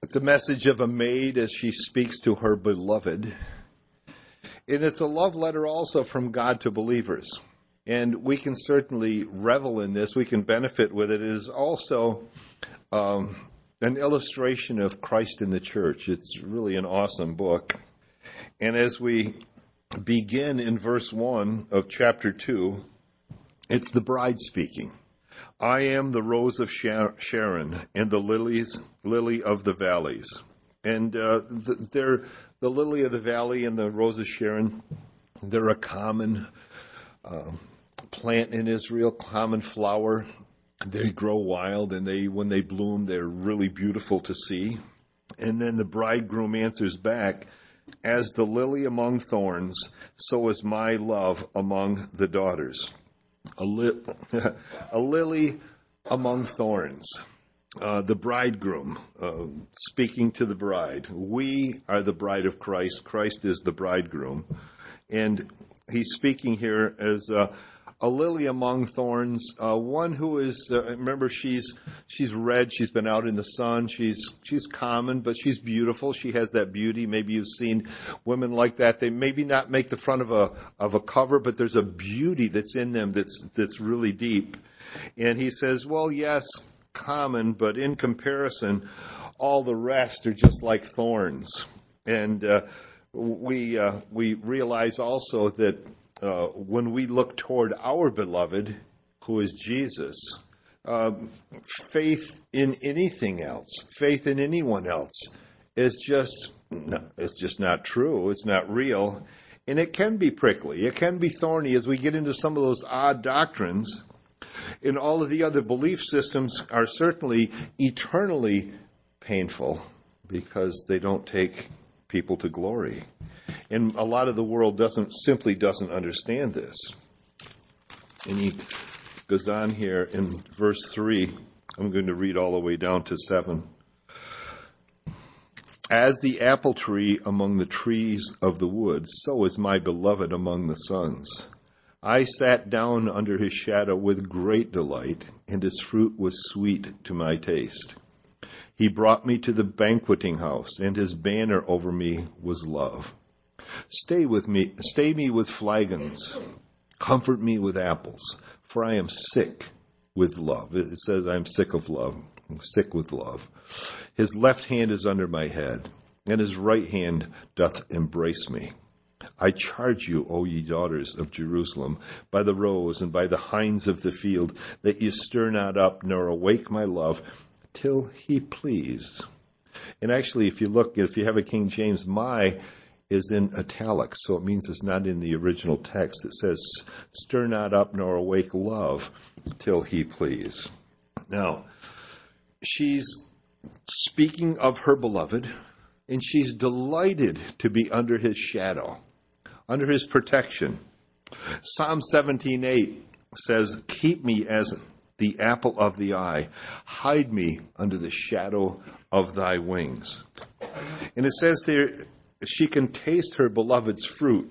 It's a message of a maid as she speaks to her beloved. And it's a love letter also from God to believers. And we can certainly revel in this. We can benefit with it. It is also an illustration of Christ in the church. It's really an awesome book. And as we begin in verse 1 of chapter 2, it's the bride speaking. I am the rose of Sharon and the lily of the valleys. And they're the lily of the valley and the rose of Sharon. They're a common plant in Israel, common flower. They grow wild, and when they bloom, they're really beautiful to see. And then the bridegroom answers back, as the lily among thorns, so is my love among the daughters. A lily among thorns. The bridegroom speaking to the bride. We are the bride of Christ. Christ is the bridegroom. And he's speaking here as a lily among thorns, one who is, remember, she's red, she's been out in the sun, she's common, but she's beautiful, she has that beauty. Maybe you've seen women like that. They maybe not make the front of a cover, but there's a beauty that's in them that's really deep. And he says, well, yes, common, but in comparison, all the rest are just like thorns. And we realize also that when we look toward our beloved, who is Jesus, faith in anything else, faith in anyone else is just not true. It's not real. And it can be prickly. It can be thorny as we get into some of those odd doctrines. And all of the other belief systems are certainly eternally painful because they don't take people to glory. And a lot of the world simply doesn't understand this. And he goes on here in verse 3. I'm going to read all the way down to 7. As the apple tree among the trees of the woods, so is my beloved among the sons. I sat down under his shadow with great delight, and his fruit was sweet to my taste. He brought me to the banqueting house, and his banner over me was love. Stay me with flagons, comfort me with apples, for I am sick with love. It says I'm sick of love. I'm sick with love. His left hand is under my head, and his right hand doth embrace me. I charge you, O ye daughters of Jerusalem, by the roes and by the hinds of the field, that ye stir not up nor awake my love, till he please. And actually, if you have a King James, my is in italics, so it means it's not in the original text. It says, stir not up nor awake love till he please. Now, she's speaking of her beloved, and she's delighted to be under his shadow, under his protection. Psalm 17:8 says, keep me as the apple of the eye. Hide me under the shadow of thy wings. And it says there, she can taste her beloved's fruit.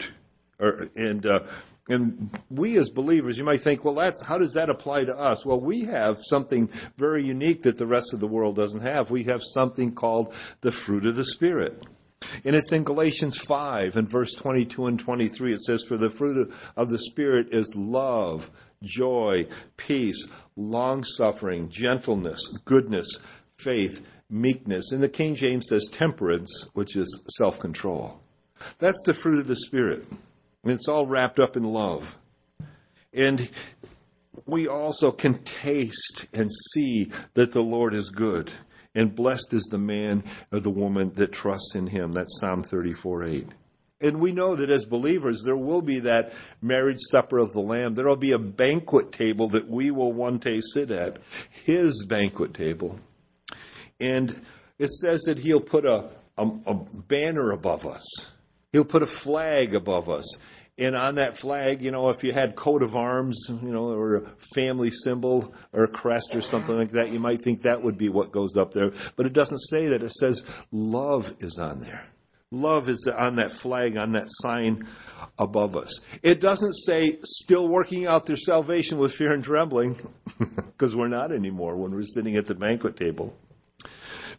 And we as believers, you might think, well, how does that apply to us? Well, we have something very unique that the rest of the world doesn't have. We have something called the fruit of the Spirit. And it's in Galatians 5 and verse 22 and 23. It says, for the fruit of the Spirit is love, joy, peace, long-suffering, gentleness, goodness, faith, meekness. And the King James says temperance, which is self-control. That's the fruit of the Spirit. And it's all wrapped up in love. And we also can taste and see that the Lord is good. And blessed is the man or the woman that trusts in him. That's Psalm 34:8. And we know that as believers, there will be that marriage supper of the Lamb. There will be a banquet table that we will one day sit at. His banquet table. And it says that he'll put a banner above us. He'll put a flag above us. And on that flag, if you had coat of arms, or a family symbol or a crest or something like that, you might think that would be what goes up there. But it doesn't say that. It says love is on there. Love is on that flag, on that sign above us. It doesn't say still working out their salvation with fear and trembling, because we're not anymore when we're sitting at the banquet table.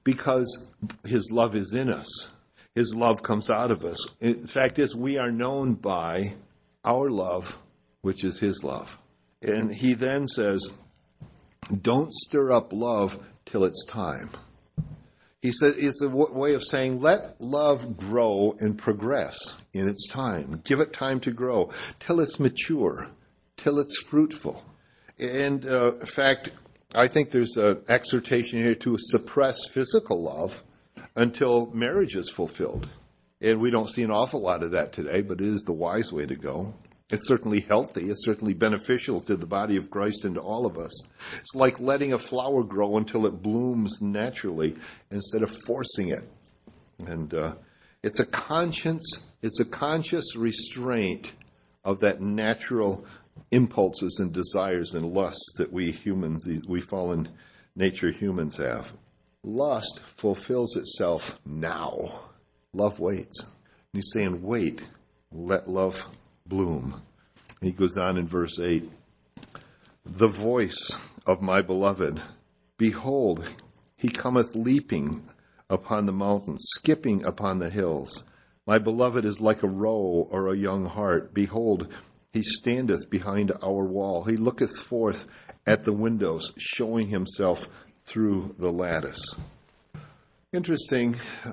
because his love is in us. His love comes out of us. The fact is, we are known by our love, which is his love. And he then says, don't stir up love till it's time. He said it's a way of saying, let love grow and progress in its time. Give it time to grow till it's mature, till it's fruitful. And in fact, I think there's an exhortation here to suppress physical love until marriage is fulfilled. And we don't see an awful lot of that today, but it is the wise way to go. It's certainly healthy. It's certainly beneficial to the body of Christ and to all of us. It's like letting a flower grow until it blooms naturally instead of forcing it. And it's a conscious restraint of that natural impulses and desires and lusts that we fallen nature humans have. Lust fulfills itself now. Love waits. And he's saying, wait, let love bloom. He goes on in verse 8, the voice of my beloved, behold, he cometh leaping upon the mountains, skipping upon the hills. My beloved is like a roe or a young hart. Behold, he standeth behind our wall. He looketh forth at the windows, showing himself through the lattice. Interesting.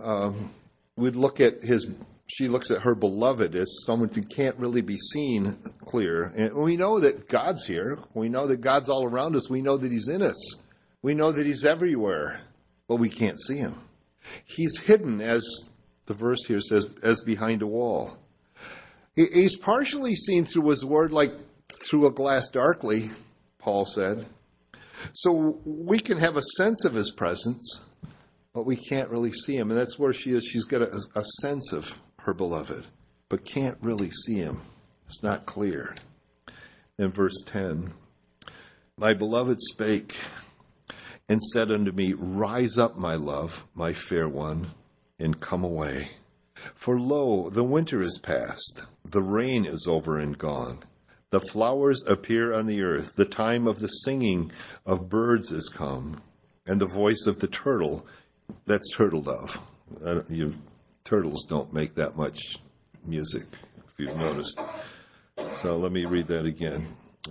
She looks at her beloved as someone who can't really be seen clear. And we know that God's here. We know that God's all around us. We know that he's in us. We know that he's everywhere, but we can't see him. He's hidden, as the verse here says, as behind a wall. He's partially seen through his word, like through a glass darkly, Paul said. So we can have a sense of his presence, but we can't really see him. And that's where she is. She's got a sense of her beloved, but can't really see him. It's not clear. In verse 10, my beloved spake and said unto me, rise up, my love, my fair one, and come away. For lo, the winter is past, the rain is over and gone. The flowers appear on the earth, the time of the singing of birds is come, and the voice of the turtle, that's turtle dove. Turtles don't make that much music, if you've noticed. So let me read that again.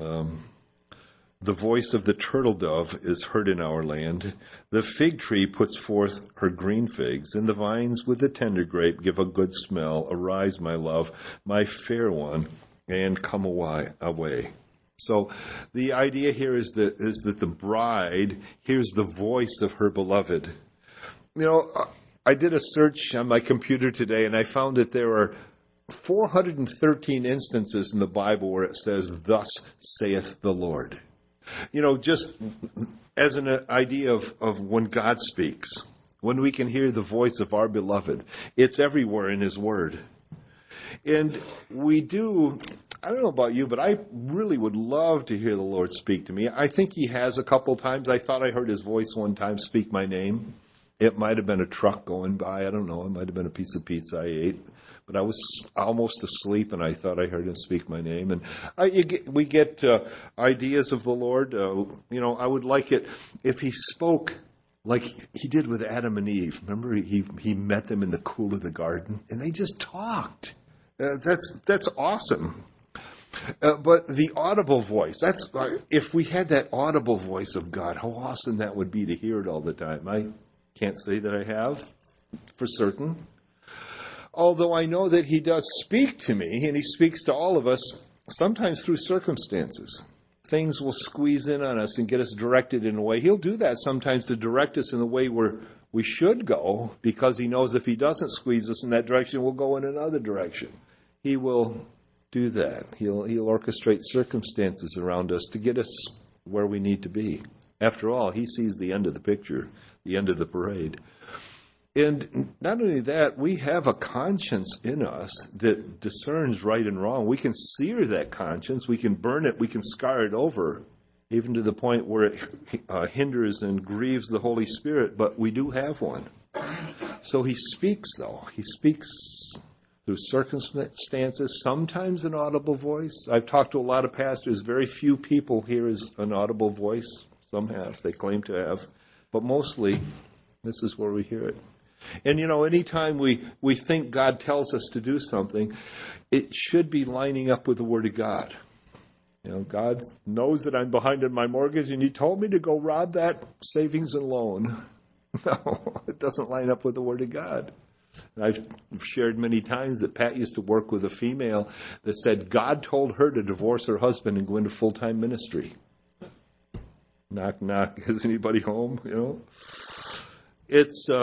The voice of the turtle dove is heard in our land. The fig tree puts forth her green figs, and the vines with the tender grape give a good smell. Arise, my love, my fair one, and come away. So the idea here is that the bride hears the voice of her beloved. You know, I did a search on my computer today, and I found that there are 413 instances in the Bible where it says, thus saith the Lord. You know, just as an idea of when God speaks, when we can hear the voice of our beloved, it's everywhere in his word. And we do, I don't know about you, but I really would love to hear the Lord speak to me. I think he has a couple times. I thought I heard his voice one time speak my name. It might have been a truck going by. I don't know. It might have been a piece of pizza I ate. But I was almost asleep, and I thought I heard him speak my name. And we get ideas of the Lord. I would like it if he spoke like he did with Adam and Eve. Remember, he met them in the cool of the garden, and they just talked. That's awesome. But the audible voice, if we had that audible voice of God, how awesome that would be to hear it all the time. I can't say that I have for certain. Although I know that he does speak to me, and he speaks to all of us, sometimes through circumstances. Things will squeeze in on us and get us directed in a way. He'll do that sometimes to direct us in the way where we should go, because he knows if he doesn't squeeze us in that direction, we'll go in another direction. He will do that. He'll orchestrate circumstances around us to get us where we need to be. After all, he sees the end of the picture, the end of the parade. And not only that, we have a conscience in us that discerns right and wrong. We can sear that conscience. We can burn it. We can scar it over, even to the point where it hinders and grieves the Holy Spirit. But we do have one. So he speaks, though. He speaks through circumstances, sometimes an audible voice. I've talked to a lot of pastors. Very few people hear an audible voice. Some have. They claim to have. But mostly This is where we hear it. And, anytime we think God tells us to do something, it should be lining up with the Word of God. God knows that I'm behind on my mortgage, and He told me to go rob that savings and loan. No, it doesn't line up with the Word of God. I've shared many times that Pat used to work with a female that said God told her to divorce her husband and go into full-time ministry. Knock, knock. Is anybody home? It's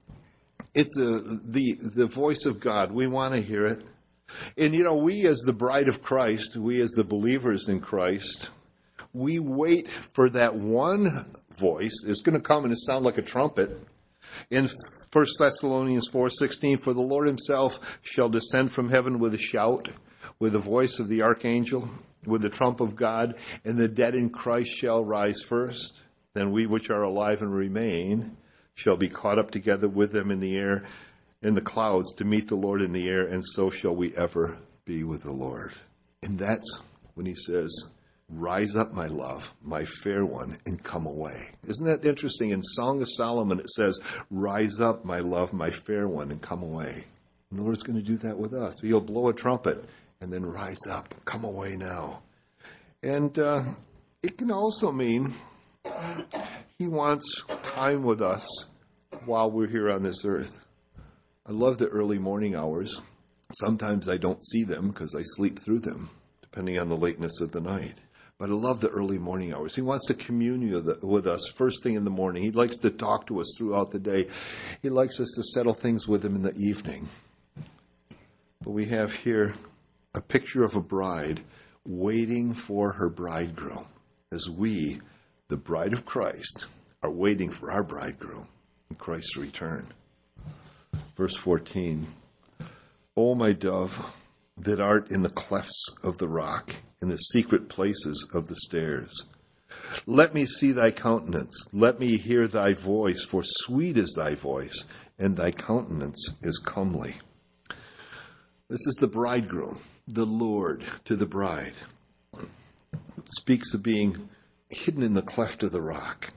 the voice of God. We want to hear it. And, we as the bride of Christ, we as the believers in Christ, we wait for that one voice. It's going to come and sound like a trumpet. In 1 Thessalonians 4:16, for the Lord Himself shall descend from heaven with a shout, with the voice of the archangel, with the trump of God, and the dead in Christ shall rise first. Then we which are alive and remain shall be caught up together with them in the air, in the clouds, to meet the Lord in the air, and so shall we ever be with the Lord. And that's when He says, rise up, my love, my fair one, and come away. Isn't that interesting? In Song of Solomon, it says, rise up, my love, my fair one, and come away. And the Lord's going to do that with us. He'll blow a trumpet and then rise up, come away now. And it can also mean He wants time with us while we're here on this earth. I love the early morning hours. Sometimes I don't see them because I sleep through them, depending on the lateness of the night. But I love the early morning hours. He wants to commune with us first thing in the morning. He likes to talk to us throughout the day. He likes us to settle things with Him in the evening. But we have here a picture of a bride waiting for her bridegroom, as we, the bride of Christ, are waiting for our bridegroom in Christ's return. Verse 14, O my dove, that art in the clefts of the rock, in the secret places of the stairs, let me see thy countenance, let me hear thy voice, for sweet is thy voice, and thy countenance is comely. This is the bridegroom, the Lord to the bride. It speaks of being hidden in the cleft of the rock.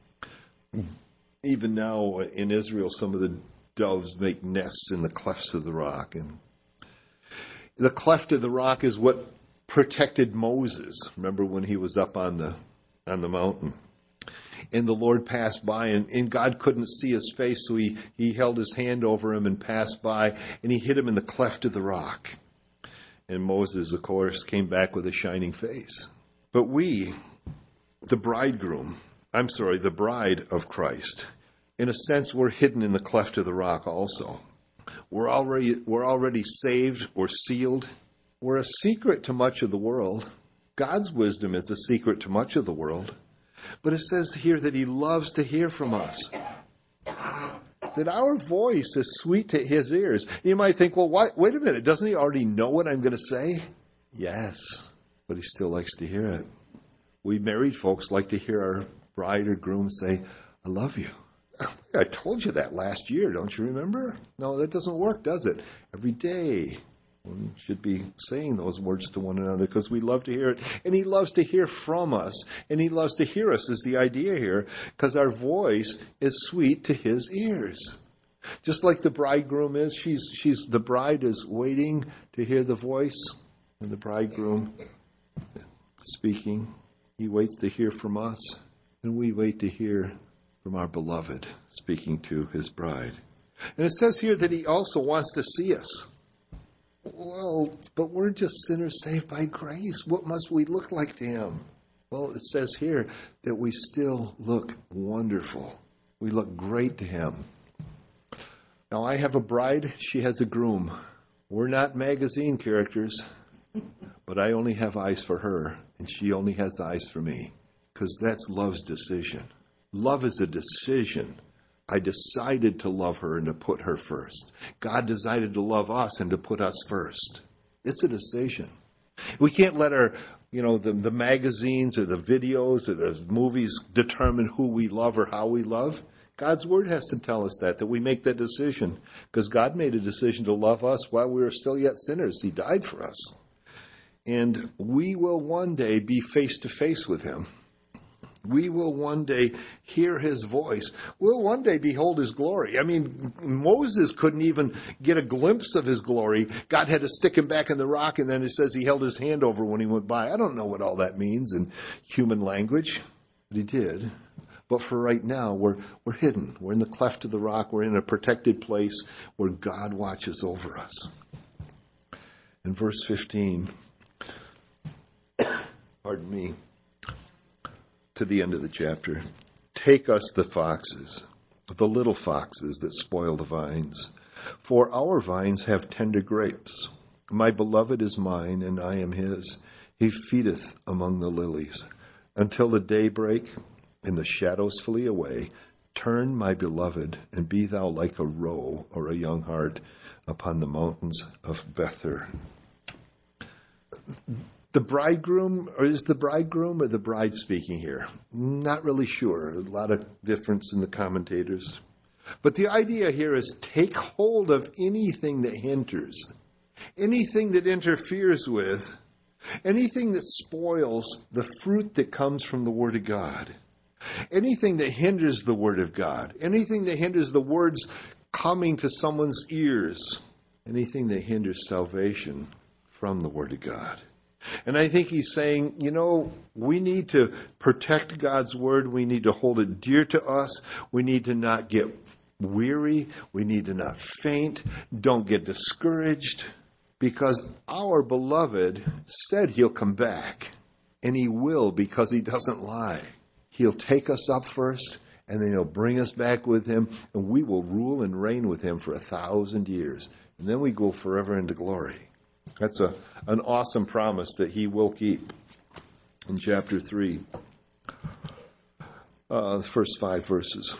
Even now in Israel, some of the doves make nests in the clefts of the rock. And the cleft of the rock is what protected Moses. Remember when he was up on the mountain? And the Lord passed by, and God couldn't see his face, so he held his hand over him and passed by, and He hid him in the cleft of the rock. And Moses, of course, came back with a shining face. But we, the bride of Christ, in a sense, we're hidden in the cleft of the rock also. We're already saved or sealed. We're a secret to much of the world. God's wisdom is a secret to much of the world. But it says here that He loves to hear from us. That our voice is sweet to His ears. You might think, well, wait a minute, doesn't He already know what I'm going to say? Yes, but He still likes to hear it. We married folks like to hear our bride or groom say, I love you. I told you that last year, don't you remember? No, that doesn't work, does it? Every day we should be saying those words to one another because we love to hear it. And He loves to hear from us. And He loves to hear us is the idea here, because our voice is sweet to His ears. Just like the bridegroom is, the bride is waiting to hear the voice, and the bridegroom speaking. He waits to hear from us, and we wait to hear from our beloved speaking to His bride. And it says here that He also wants to see us. Well, but we're just sinners saved by grace. What must we look like to Him? Well, it says here that we still look wonderful. We look great to Him. Now, I have a bride. She has a groom. We're not magazine characters, but I only have eyes for her, and she only has eyes for me, because that's love's decision. Love is a decision. I decided to love her and to put her first. God decided to love us and to put us first. It's a decision. We can't let the magazines or the videos or the movies determine who we love or how we love. God's Word has to tell us that we make that decision, because God made a decision to love us while we were still yet sinners. He died for us. And we will one day be face to face with Him. We will one day hear his voice. We'll one day behold his glory. I mean, Moses couldn't even get a glimpse of his glory. God had to stick him back in the rock, and then it says he held his hand over when he went by. I don't know what all that means in human language, but he did. But for right now, we're hidden. We're in the cleft of the rock. We're in a protected place where God watches over us. In verse 15, pardon me, to the end of the chapter. Take us the foxes, the little foxes that spoil the vines. For our vines have tender grapes. My beloved is mine, and I am his. He feedeth among the lilies. Until the daybreak, and the shadows flee away, turn, my beloved, and be thou like a roe or a young hart upon the mountains of Bether. The bridegroom, or is the bridegroom or the bride speaking here? Not really sure. A lot of difference in the commentators. But the idea here is take hold of anything that hinders, anything that interferes with, anything that spoils the fruit that comes from the Word of God, anything that hinders the Word of God, anything that hinders the words coming to someone's ears, anything that hinders salvation from the Word of God. And I think he's saying, we need to protect God's word. We need to hold it dear to us. We need to not get weary. We need to not faint. Don't get discouraged. Because our beloved said he'll come back. And he will, because he doesn't lie. He'll take us up first, and then he'll bring us back with him. And we will rule and reign with him for 1,000 years. And then we go forever into glory. That's an awesome promise that he will keep. In chapter 3, the first 5 verses.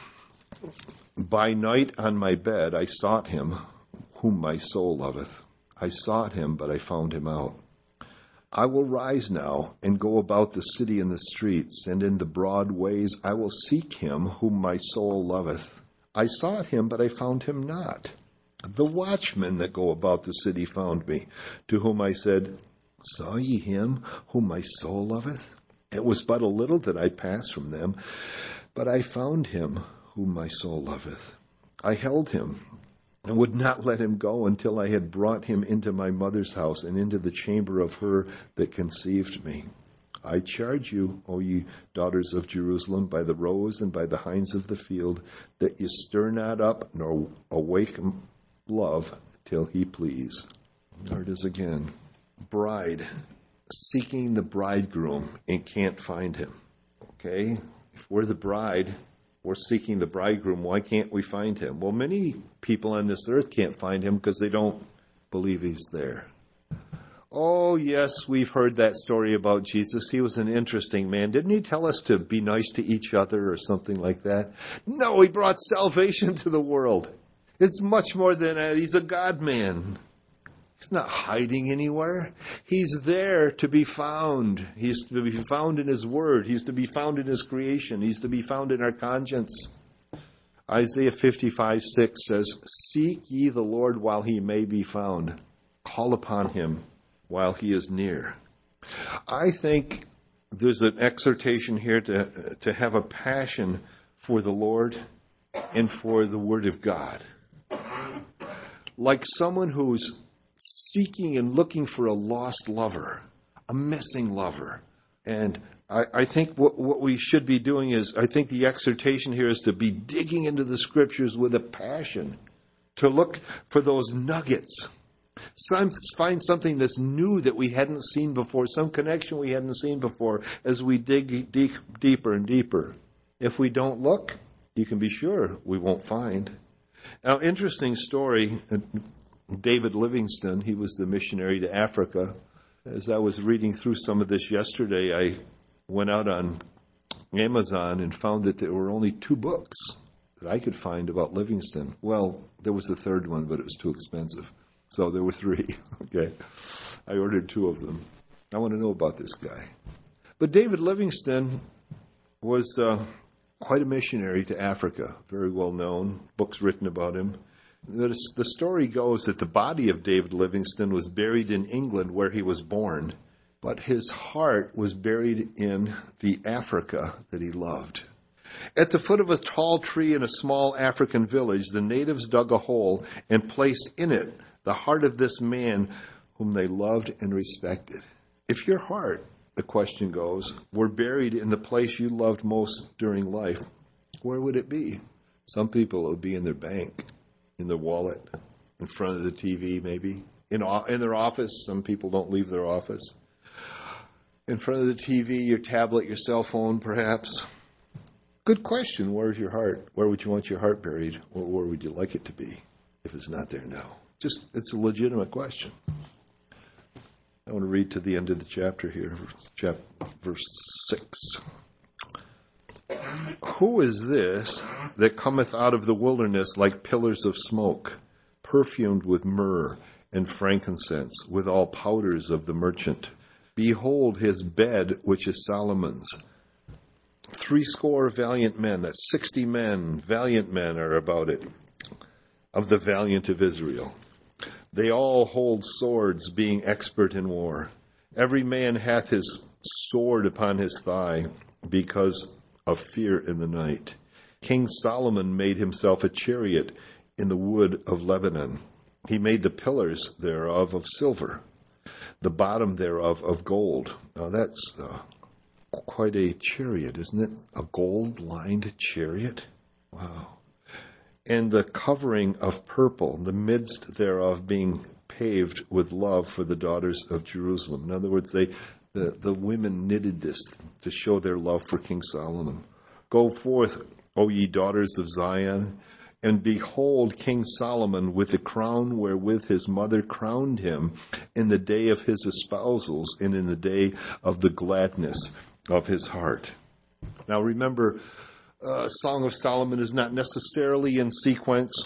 By night on my bed I sought him, whom my soul loveth. I sought him, but I found him out. I will rise now and go about the city in the streets, and in the broad ways I will seek him, whom my soul loveth. I sought him, but I found him not. The watchmen that go about the city found me, to whom I said, Saw ye him whom my soul loveth? It was but a little that I passed from them, but I found him whom my soul loveth. I held him and would not let him go until I had brought him into my mother's house and into the chamber of her that conceived me. I charge you, O ye daughters of Jerusalem, by the roes and by the hinds of the field, that ye stir not up nor awake love till he please. There it is again. Bride seeking the bridegroom and can't find him. Okay? If we're the bride, we're seeking the bridegroom. Why can't we find him? Well, many people on this earth can't find him because they don't believe he's there. Oh, yes, we've heard that story about Jesus. He was an interesting man. Didn't he tell us to be nice to each other or something like that? No, he brought salvation to the world. It's much more than that. He's a God-man. He's not hiding anywhere. He's there to be found. He's to be found in his word. He's to be found in his creation. He's to be found in our conscience. Isaiah 55:6 says, Seek ye the Lord while he may be found. Call upon him while he is near. I think there's an exhortation here to have a passion for the Lord and for the Word of God. Like someone who's seeking and looking for a lost lover, a missing lover. And I think what we should be doing is, I think the exhortation here is to be digging into the Scriptures with a passion, to look for those nuggets. Find something that's new that we hadn't seen before, some connection we hadn't seen before as we dig deeper and deeper. If we don't look, you can be sure we won't find. Now, interesting story, David Livingstone, he was the missionary to Africa. As I was reading through some of this yesterday, I went out on Amazon and found that there were only 2 books that I could find about Livingstone. Well, there was a third one, but it was too expensive. So there were 3. Okay. I ordered 2 of them. I want to know about this guy. But David Livingstone was quite a missionary to Africa, very well known, books written about him. The story goes that the body of David Livingstone was buried in England where he was born, but his heart was buried in the Africa that he loved. At the foot of a tall tree in a small African village, the natives dug a hole and placed in it the heart of this man whom they loved and respected. If your heart, the question goes, were buried in the place you loved most during life, where would it be? Some people, it would be in their bank, in their wallet, in front of the TV maybe, in their office. Some people don't leave their office. In front of the TV, your tablet, your cell phone, perhaps. Good question. Where's your heart? Where would you want your heart buried? Or where would you like it to be if it's not there now? It's a legitimate question. I want to read to the end of the chapter here, verse 6. Who is this that cometh out of the wilderness like pillars of smoke, perfumed with myrrh and frankincense, with all powders of the merchant? Behold his bed, which is Solomon's. 60 valiant men, that's 60 men, valiant men are about it, of the valiant of Israel. They all hold swords, being expert in war. Every man hath his sword upon his thigh, because of fear in the night. King Solomon made himself a chariot in the wood of Lebanon. He made the pillars thereof of silver, the bottom thereof of gold. Now that's quite a chariot, isn't it? A gold-lined chariot? Wow. And the covering of purple, the midst thereof being paved with love for the daughters of Jerusalem. In other words, the women knitted this to show their love for King Solomon. Go forth, O ye daughters of Zion, and behold King Solomon with the crown wherewith his mother crowned him in the day of his espousals and in the day of the gladness of his heart. Now remember, Song of Solomon is not necessarily in sequence.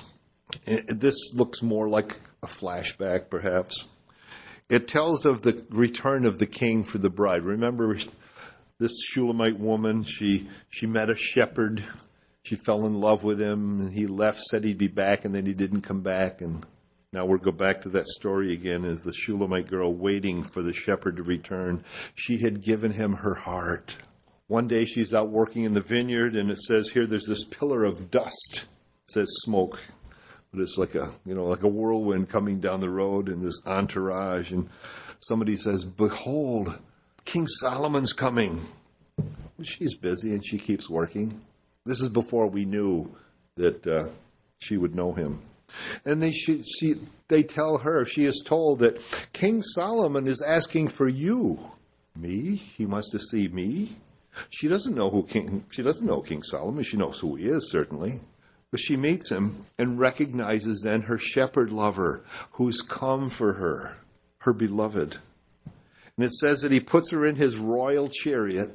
This looks more like a flashback, perhaps. It tells of the return of the king for the bride. Remember this Shulamite woman, she met a shepherd. She fell in love with him, and he left, said he'd be back, and then he didn't come back. And now we'll go back to that story again as the Shulamite girl waiting for the shepherd to return. She had given him her heart. One day she's out working in the vineyard, and it says here there's this pillar of dust. It says smoke, but it's like a whirlwind coming down the road in this entourage. And somebody says, "Behold, King Solomon's coming." She's busy and she keeps working. This is before we knew that she would know him. And they tell her, she is told that King Solomon is asking for you. Me? He wants to see me? She doesn't know King Solomon. She knows who he is, certainly. But she meets him and recognizes then her shepherd lover who's come for her, her beloved. And it says that he puts her in his royal chariot,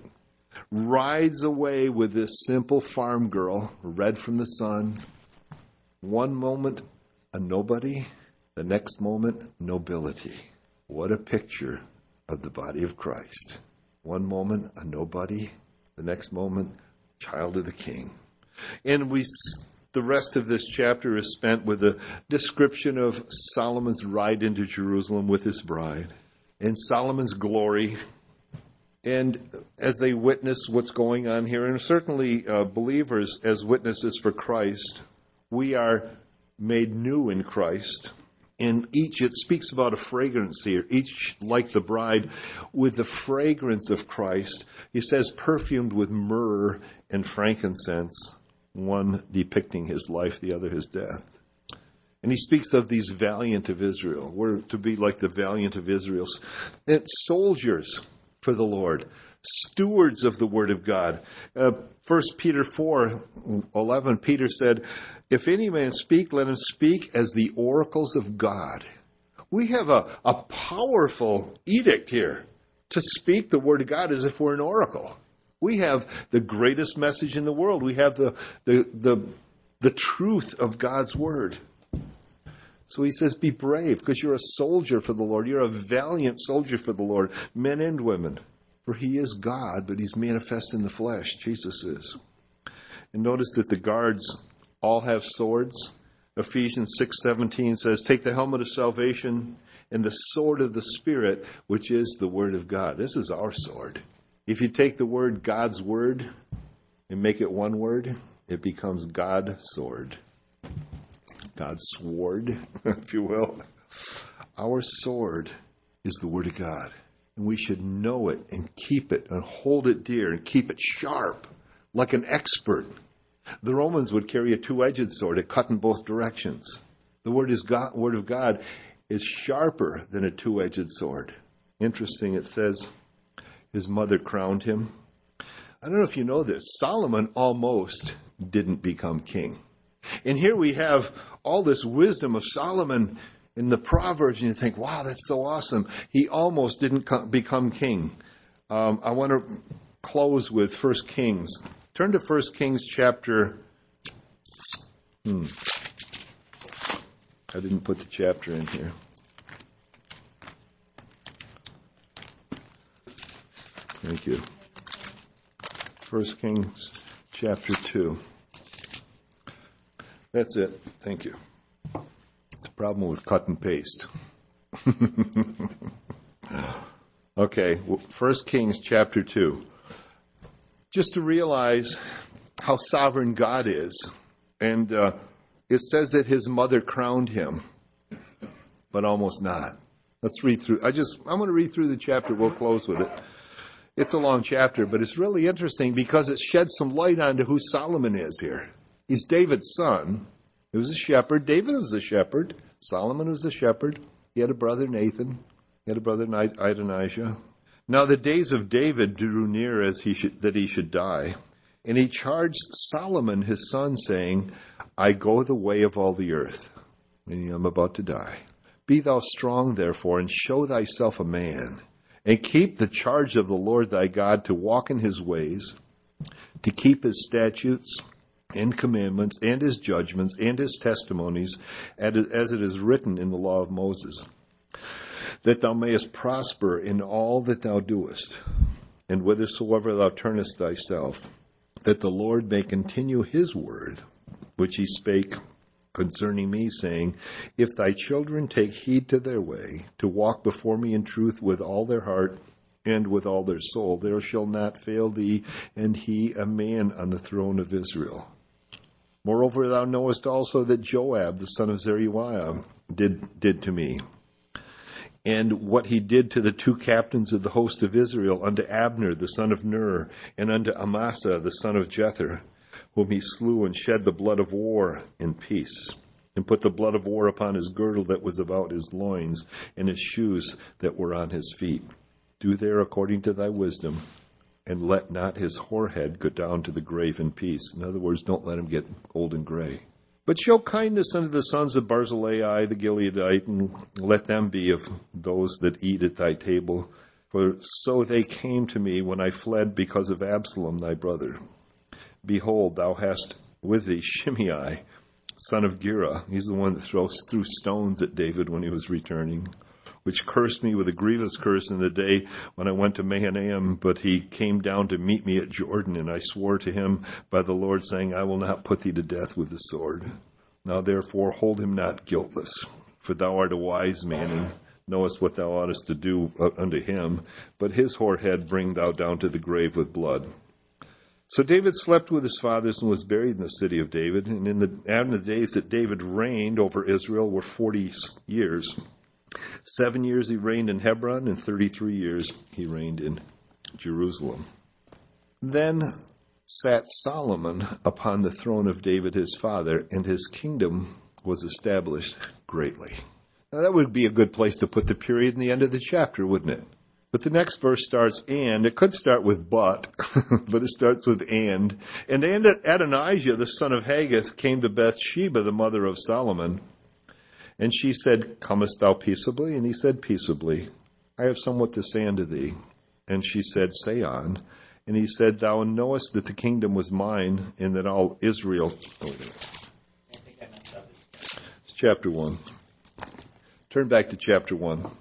rides away with this simple farm girl, red from the sun. One moment, a nobody. The next moment, nobility. What a picture of the body of Christ. One moment, a nobody. The next moment, child of the King. And the rest of this chapter is spent with a description of Solomon's ride into Jerusalem with his bride and Solomon's glory. And as they witness what's going on here, and certainly believers as witnesses for Christ, we are made new in Christ. In each, it speaks about a fragrance here, each like the bride, with the fragrance of Christ. He says perfumed with myrrh and frankincense, one depicting his life, the other his death. And he speaks of these valiant of Israel. We're to be like the valiant of Israel. And soldiers for the Lord, stewards of the Word of God. 1 Peter 4:11, Peter said, "If any man speak, let him speak as the oracles of God." We have a powerful edict here to speak the Word of God as if we're an oracle. We have the greatest message in the world. We have the truth of God's Word. So he says, be brave, because you're a soldier for the Lord. You're a valiant soldier for the Lord, men and women. For he is God, but he's manifest in the flesh. Jesus is. And notice that the guards all have swords. Ephesians 6:17 says, take the helmet of salvation and the sword of the Spirit, which is the Word of God. This is our sword. If you take the word God's Word and make it one word, it becomes God's sword. God's sword, if you will. Our sword is the Word of God. And we should know it and keep it and hold it dear and keep it sharp like an expert. The Romans would carry a two-edged sword. It cut in both directions. The Word of God is sharper than a two-edged sword. Interesting, it says his mother crowned him. I don't know if you know this. Solomon almost didn't become king. And here we have all this wisdom of Solomon in the Proverbs, and you think, wow, that's so awesome. He almost didn't become king. I want to close with 1 Kings. Turn to 1 Kings chapter... I didn't put the chapter in here. Thank you. 1 Kings chapter 2. That's it. Thank you. It's a problem with cut and paste. Okay, 1 Kings chapter 2. Just to realize how sovereign God is. And it says that his mother crowned him, but almost not. Let's read through. I'm going to read through the chapter. We'll close with it. It's a long chapter, but it's really interesting because it sheds some light onto who Solomon is here. He's David's son. He was a shepherd. David was a shepherd. Solomon was a shepherd. He had a brother, Nathan. He had a brother, Adonijah. Now the days of David drew near that he should die. And he charged Solomon his son, saying, I go the way of all the earth, meaning I'm about to die. Be thou strong, therefore, and show thyself a man, and keep the charge of the Lord thy God, to walk in his ways, to keep his statutes and commandments, and his judgments, and his testimonies, as it is written in the law of Moses, that thou mayest prosper in all that thou doest, and whithersoever thou turnest thyself, that the Lord may continue his word, which he spake concerning me, saying, if thy children take heed to their way, to walk before me in truth with all their heart and with all their soul, there shall not fail thee, and he a man on the throne of Israel. Moreover, thou knowest also that Joab, the son of Zeruiah, did to me, and what he did to the two captains of the host of Israel, unto Abner the son of Ner, and unto Amasa the son of Jether, whom he slew, and shed the blood of war in peace, and put the blood of war upon his girdle that was about his loins, and his shoes that were on his feet. Do there according to thy wisdom, and let not his whorehead go down to the grave in peace. In other words, don't let him get old and gray. But show kindness unto the sons of Barzillai the Gileadite, and let them be of those that eat at thy table. For so they came to me when I fled because of Absalom thy brother. Behold, thou hast with thee Shimei, son of Gera. He's the one that threw stones at David when he was returning, which cursed me with a grievous curse in the day when I went to Mahanaim. But he came down to meet me at Jordan, and I swore to him by the Lord, saying, I will not put thee to death with the sword. Now therefore hold him not guiltless, for thou art a wise man, and knowest what thou oughtest to do unto him. But his whorehead bring thou down to the grave with blood. So David slept with his fathers and was buried in the city of David. And in the days that David reigned over Israel were 40 years. 7 years he reigned in Hebron, and 33 years he reigned in Jerusalem. Then sat Solomon upon the throne of David his father, and his kingdom was established greatly. Now that would be a good place to put the period in the end of the chapter, wouldn't it? But the next verse starts, and. It could start with but, but it starts with and. And Adonijah, the son of Haggith, came to Bathsheba, the mother of Solomon. And she said, comest thou peaceably? And he said, peaceably. I have somewhat to say unto thee. And she said, say on. And he said, thou knowest that the kingdom was mine, and that all Israel... It's chapter 1. Turn back to chapter 1.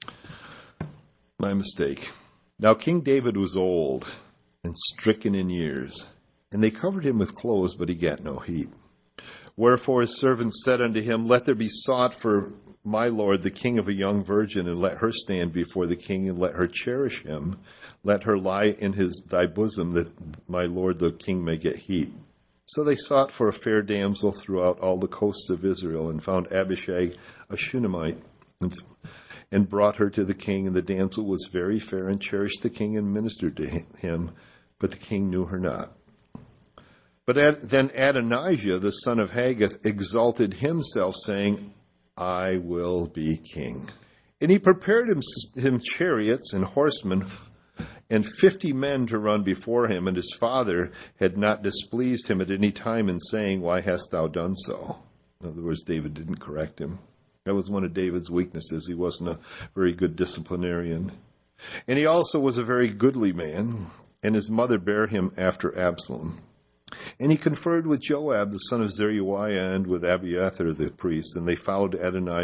My mistake. Now King David was old and stricken in years, and they covered him with clothes, but he got no heat. Wherefore his servants said unto him, Let there be sought for my lord the king of a young virgin, and let her stand before the king, and let her cherish him. Let her lie in thy bosom, that my lord the king may get heat. So they sought for a fair damsel throughout all the coasts of Israel, and found Abishag a Shunammite, and brought her to the king. And the damsel was very fair, and cherished the king, and ministered to him. But the king knew her not. But then Adonijah, the son of Haggith, exalted himself, saying, I will be king. And he prepared him chariots and horsemen, and 50 men to run before him. And his father had not displeased him at any time in saying, Why hast thou done so? In other words, David didn't correct him. That was one of David's weaknesses. He wasn't a very good disciplinarian. And he also was a very goodly man, and his mother bare him after Absalom. And he conferred with Joab, the son of Zeruiah, and with Abiathar the priest, and they following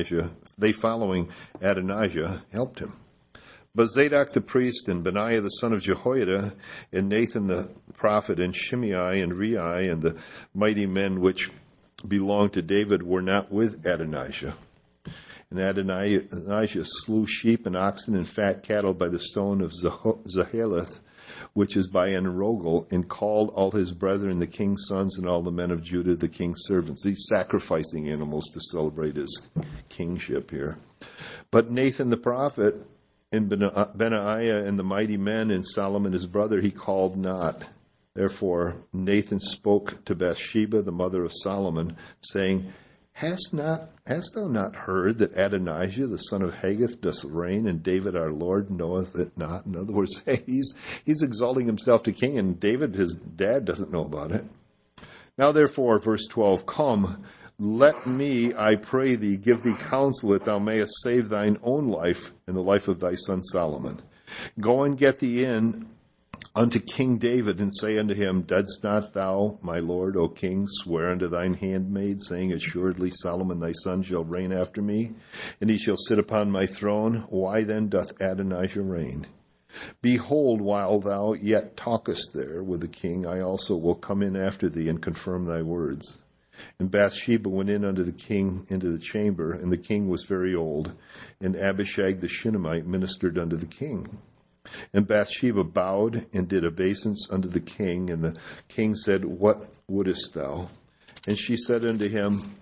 Adonijah helped him. But Zadok the priest, and Benaiah the son of Jehoiada, and Nathan the prophet, and Shimei, and Rei, and the mighty men which belonged to David were not with Adonijah. And Adonijah slew sheep and oxen and fat cattle by the stone of Zaheleth, which is by Enrogel, and called all his brethren, the king's sons, and all the men of Judah, the king's servants. He's sacrificing animals to celebrate his kingship here. But Nathan the prophet, and Benaiah, and the mighty men, and Solomon his brother, he called not. Therefore Nathan spoke to Bathsheba, the mother of Solomon, saying, Hast thou not heard that Adonijah, the son of Haggith, doth reign, and David our Lord knoweth it not? In other words, he's exalting himself to king, and David, his dad, doesn't know about it. Now therefore, verse 12, Come, let me, I pray thee, give thee counsel that thou mayest save thine own life and the life of thy son Solomon. Go and get thee in unto King David, and say unto him, Didst not thou, my lord, O king, swear unto thine handmaid, saying, Assuredly Solomon thy son shall reign after me, and he shall sit upon my throne? Why then doth Adonijah reign? Behold, while thou yet talkest there with the king, I also will come in after thee, and confirm thy words. And Bathsheba went in unto the king into the chamber, and the king was very old, and Abishag the Shunammite ministered unto the king. And Bathsheba bowed and did obeisance unto the king, and the king said, What wouldest thou? And she said unto him,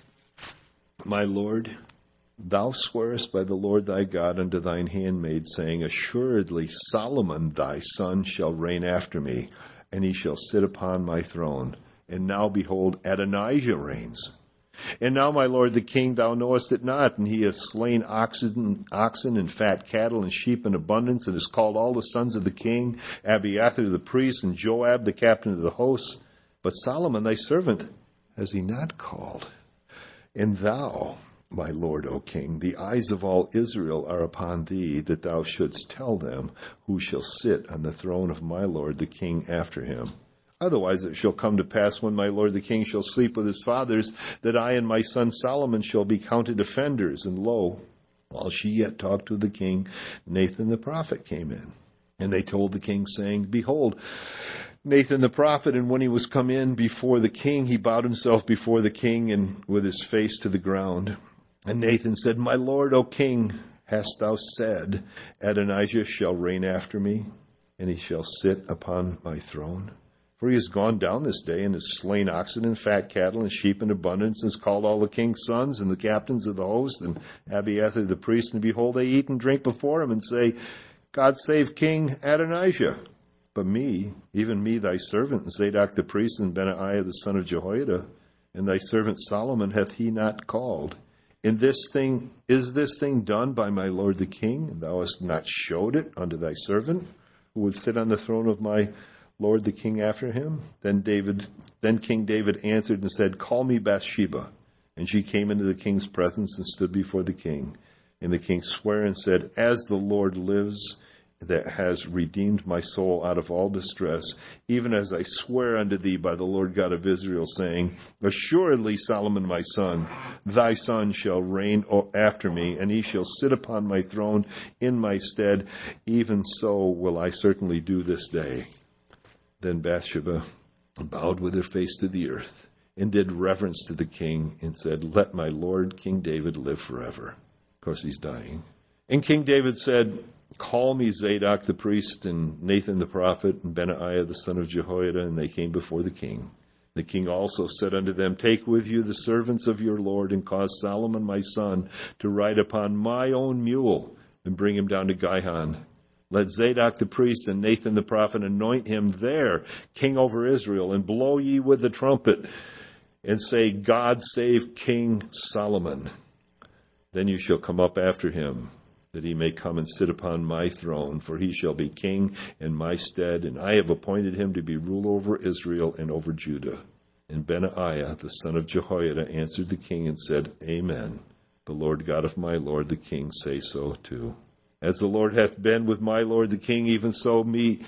My lord, thou swearest by the Lord thy God unto thine handmaid, saying, Assuredly Solomon thy son shall reign after me, and he shall sit upon my throne. And now, behold, Adonijah reigns. And now, my lord the king, thou knowest it not, and he hath slain oxen and fat cattle and sheep in abundance, and has called all the sons of the king, Abiathar the priest, and Joab the captain of the hosts. But Solomon thy servant has he not called. And thou, my lord, O king, the eyes of all Israel are upon thee, that thou shouldst tell them who shall sit on the throne of my lord the king after him. Otherwise it shall come to pass, when my lord the king shall sleep with his fathers, that I and my son Solomon shall be counted offenders. And lo, while she yet talked with the king, Nathan the prophet came in. And they told the king, saying, Behold, Nathan the prophet. And when he was come in before the king, he bowed himself before the king, and with his face to the ground. And Nathan said, My lord, O king, hast thou said, Adonijah shall reign after me, and he shall sit upon my throne? For he has gone down this day, and has slain oxen and fat cattle and sheep in abundance, and has called all the king's sons and the captains of the host, and Abiathar the priest, and behold, they eat and drink before him, and say, God save King Adonijah. But me, even me thy servant, Zadok the priest, and Benaiah the son of Jehoiada, and thy servant Solomon hath he not called. And is this thing done by my lord the king? And thou hast not showed it unto thy servant, who would sit on the throne of my Lord the king after him? Then King David answered and said, Call me Bathsheba. And she came into the king's presence and stood before the king. And the king sware and said, As the Lord lives, that has redeemed my soul out of all distress, even as I swear unto thee by the Lord God of Israel, saying, Assuredly Solomon my son, thy son shall reign after me, and he shall sit upon my throne in my stead. Even so will I certainly do this day. Then Bathsheba bowed with her face to the earth, and did reverence to the king and said, "Let my lord King David live forever." Of course, he's dying. And King David said, "Call me Zadok the priest and Nathan the prophet and Benaiah the son of Jehoiada." And they came before the king. The king also said unto them, "Take with you the servants of your Lord, and cause Solomon my son to ride upon my own mule, and bring him down to Gihon. Let Zadok the priest and Nathan the prophet anoint him there king over Israel, and blow ye with the trumpet, and say, God save King Solomon. Then you shall come up after him, that he may come and sit upon my throne, for he shall be king in my stead, and I have appointed him to be ruler over Israel and over Judah." And Benaiah the son of Jehoiada answered the king and said, "Amen. The Lord God of my lord the king say so too. As the Lord hath been with my lord the king, even so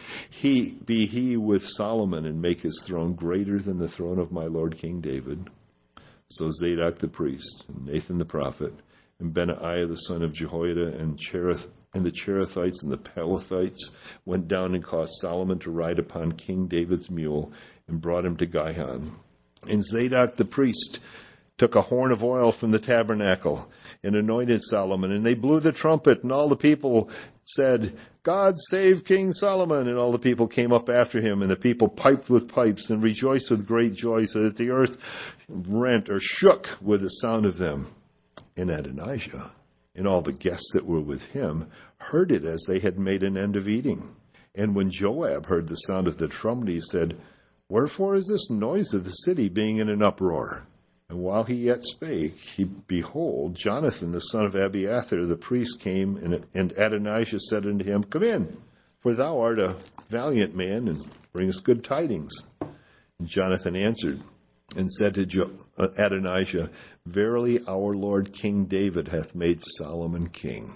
he with Solomon, and make his throne greater than the throne of my lord King David." So Zadok the priest, and Nathan the prophet, and Benaiah the son of Jehoiada, and the Cherethites and the Pelethites went down and caused Solomon to ride upon King David's mule, and brought him to Gihon. And Zadok the priest took a horn of oil from the tabernacle and anointed Solomon. And they blew the trumpet, and all the people said, God save King Solomon. And all the people came up after him, and the people piped with pipes and rejoiced with great joy, so that the earth rent or shook with the sound of them. And Adonijah and all the guests that were with him heard it as they had made an end of eating. And when Joab heard the sound of the trumpet, he said, Wherefore is this noise of the city being in an uproar? And while he yet spake, behold, Jonathan the son of Abiathar the priest came, and Adonijah said unto him, Come in, for thou art a valiant man, and bringest good tidings. And Jonathan answered and said to Adonijah, Verily our Lord King David hath made Solomon king.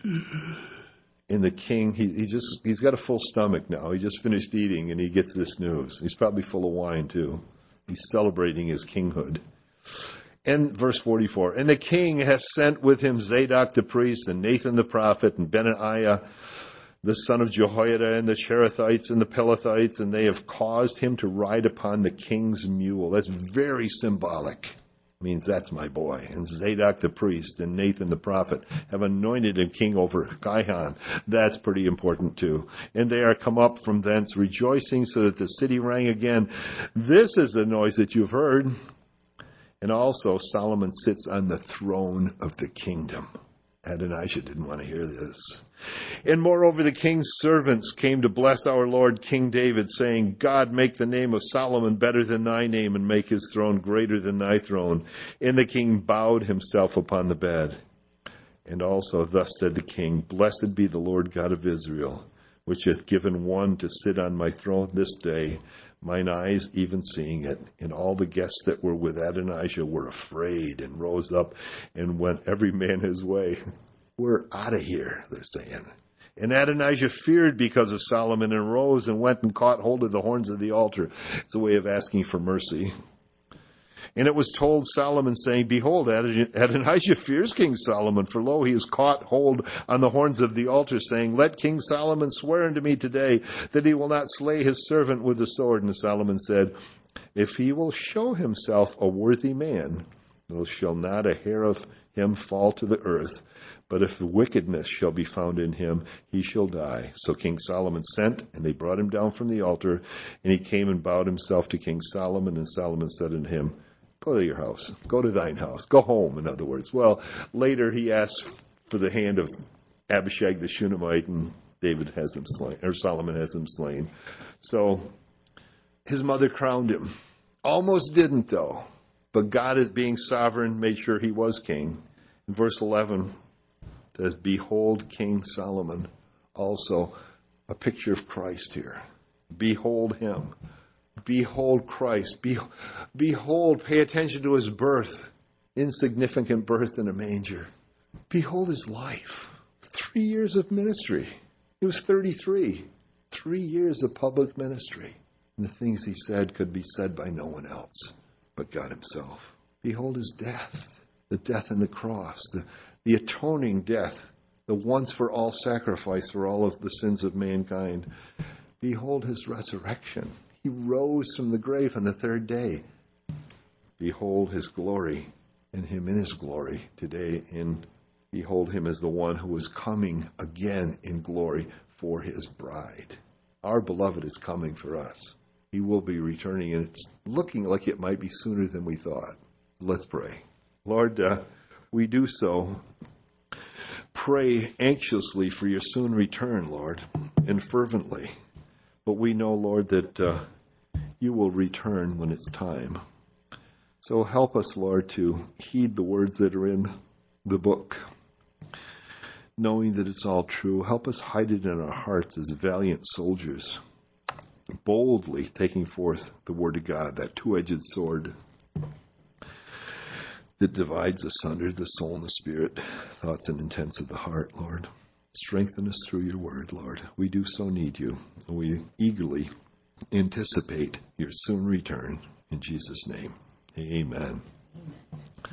And the king, he's got a full stomach now. He just finished eating, and he gets this news. He's probably full of wine, too. He's celebrating his kinghood. And verse 44, And the king has sent with him Zadok the priest, and Nathan the prophet, and Benaiah the son of Jehoiada, and the Cherethites and the Pelethites, and they have caused him to ride upon the king's mule. That's very symbolic. It means that's my boy. And Zadok the priest and Nathan the prophet have anointed him king over Gihon. That's pretty important too. And they are come up from thence rejoicing, so that the city rang again. This is the noise that you've heard. And also Solomon sits on the throne of the kingdom. Adonijah didn't want to hear this. And moreover, the king's servants came to bless our Lord King David, saying, God make the name of Solomon better than thy name, and make his throne greater than thy throne. And the king bowed himself upon the bed. And also thus said the king, Blessed be the Lord God of Israel, which hath given one to sit on my throne this day, mine eyes even seeing it. And all the guests that were with Adonijah were afraid, and rose up and went every man his way. We're out of here, they're saying. And Adonijah feared because of Solomon, and rose and went and caught hold of the horns of the altar. It's a way of asking for mercy. And it was told Solomon, saying, Behold, Adonijah fears King Solomon, for lo, he has caught hold on the horns of the altar, saying, Let King Solomon swear unto me today that he will not slay his servant with the sword. And Solomon said, If he will show himself a worthy man, there shall not a hair of him fall to the earth. But if wickedness shall be found in him, he shall die. So King Solomon sent, and they brought him down from the altar. And he came and bowed himself to King Solomon. And Solomon said unto him, Go to your house. Go to thine house. Go home, in other words. Well, later he asks for the hand of Abishag the Shunammite, and David has him slain, or Solomon has him slain. So his mother crowned him. Almost didn't, though. But God, as being sovereign, made sure he was king. In verse 11, it says, Behold King Solomon. Also a picture of Christ here. Behold him. Behold Christ. Behold, pay attention to his birth. Insignificant birth in a manger. Behold his life. 3 years of ministry. He was 33. 3 years of public ministry. And the things he said could be said by no one else but God himself. Behold his death. The death on the cross. The atoning death. The once for all sacrifice for all of the sins of mankind. Behold his resurrection. He rose from the grave on the third day. behold his glory and him in his glory today, and behold him as the one who is coming again in glory for his bride. Our beloved is coming for us. He will be returning, and it's looking like it might be sooner than we thought. Let's pray. Lord, we do so. Pray anxiously for your soon return, Lord, and fervently. But we know, Lord, that you will return when it's time. So help us, Lord, to heed the words that are in the book, knowing that it's all true. Help us hide it in our hearts as valiant soldiers, boldly taking forth the word of God, that two-edged sword that divides asunder the soul and the spirit, thoughts and intents of the heart, Lord. Strengthen us through your word, Lord. We do so need you. We eagerly anticipate your soon return. In Jesus' name, amen.